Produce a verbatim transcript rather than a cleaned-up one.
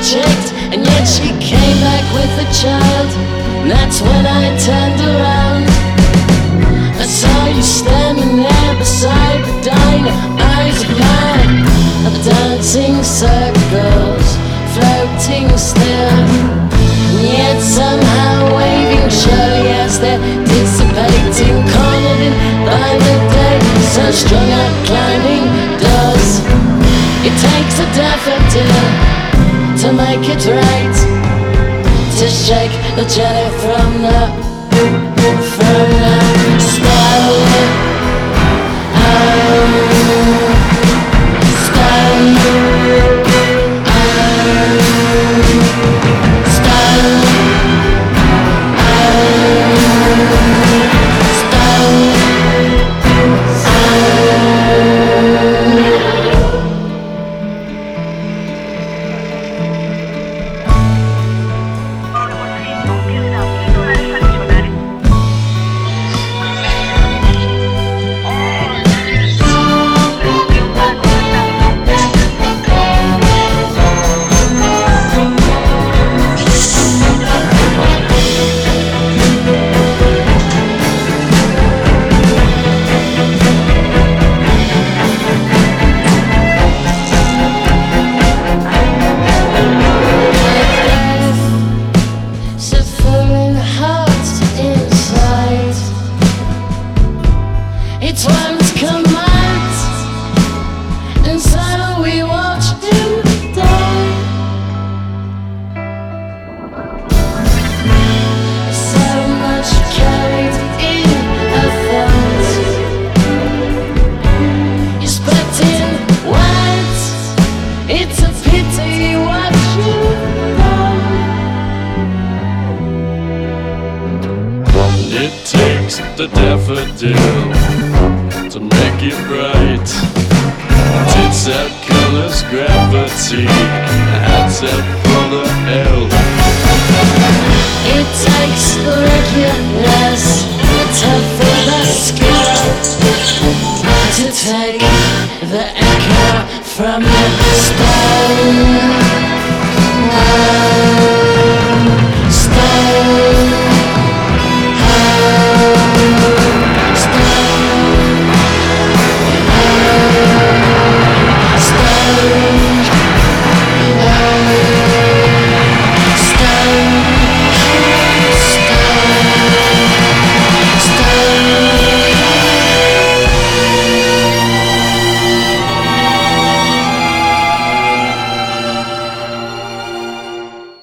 checked, and yet she came back with a child. And that's when I turned around. I saw you standing there beside the diner, eyes of mine, of dancing circles, floating still, and yet somehow waving surely as they're dissipating, cornered in by the day, so strung up climbing doors. It takes a daffodil to make it right, to shake the jelly from the from the stone. Oh, stone. Oh, stone. It won't come out, and so we watch him die. So much carried in a thought, you spat in words. It's a pity what you've done. It takes the daffodil to make it right. Tits out colors, gravity, hats out for the L. It takes the regular